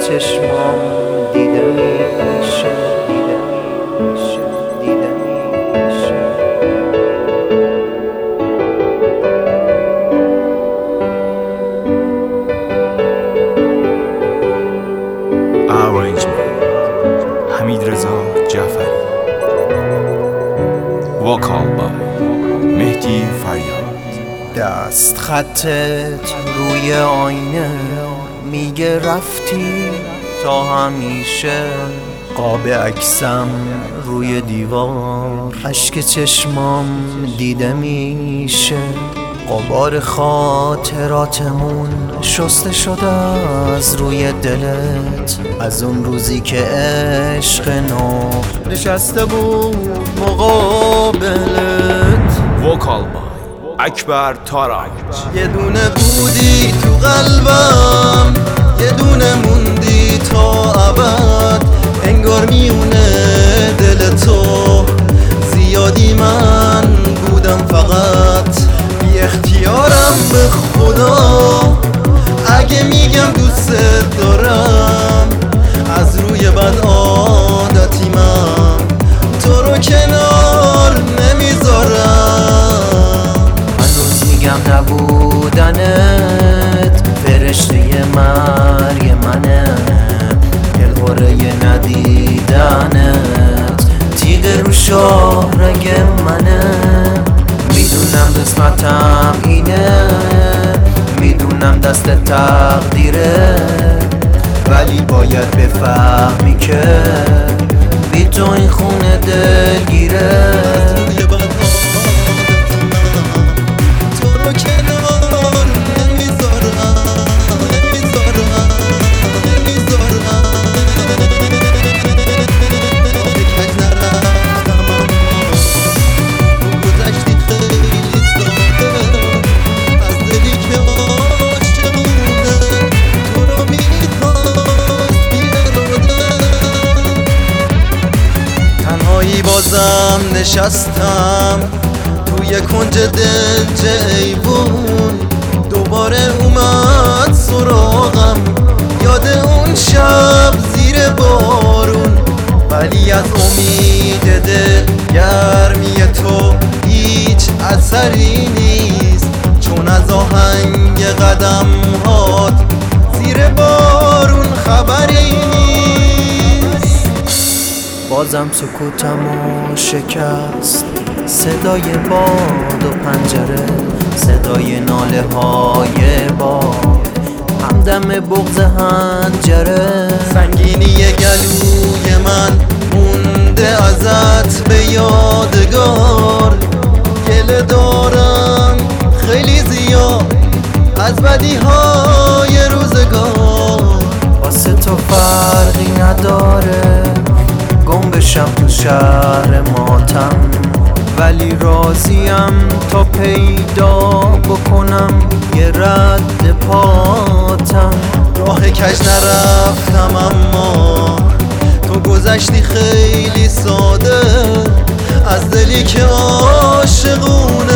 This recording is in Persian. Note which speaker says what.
Speaker 1: چشمام دیده میشه
Speaker 2: حمیدرضا جعفری. وکال بای مهدی فریاد.
Speaker 1: دست خطت روی آینه میگه رفتی تا همیشه، قاب عکسم روی دیوار اشک چشمام دیده میشه، غبار خاطراتمون شسته شده از روی دلت، از اون روزی که عشق نو نشسته بود مقابلت.
Speaker 2: وکال بای اکبر تاراج.
Speaker 1: یه دونه بودی تو قلبم، یه دونه موندی تا ابد، انگار میونه دل تو زیادی من بودم فقط بی اختیارم به خدا. اگه میگم دوست دارم از روی بد عادتی من تو رو کنار نمیذارم. هنوز میگم نبودنت فرشته مرگ منه، دلخوره ندیدنت تیغ رو شاهرگ منه. میدونم قسمتم اینه، میدونم دست تقدیره، ولی باید بفهمی که بی تو این خونه دلگیره. بازم نشستم توی کنج دل جیبون، دوباره اومد سراغم یاد اون شب زیر بارون، ولی از امید دل گرمی تو هیچ اثری نیست، چون از آهنگ قدم هات زیر بارون خبری نیست. بازم سکوتمو شکست صدای باد و پنجره، صدای ناله های باد، همدم بغض حنجره. سنگینی گلوی من مونده ازت به یادگار، گله دارم خیلی زیاد از بدی های روزگار. واسه تو فرقی نداره گم بشم تو شهر ماتم، ولی راضیم تا پیدا بکنم یه رد پاتم. راه کج نرفتم اما تو گذشتی خیلی ساده، از دلی که عاشقونه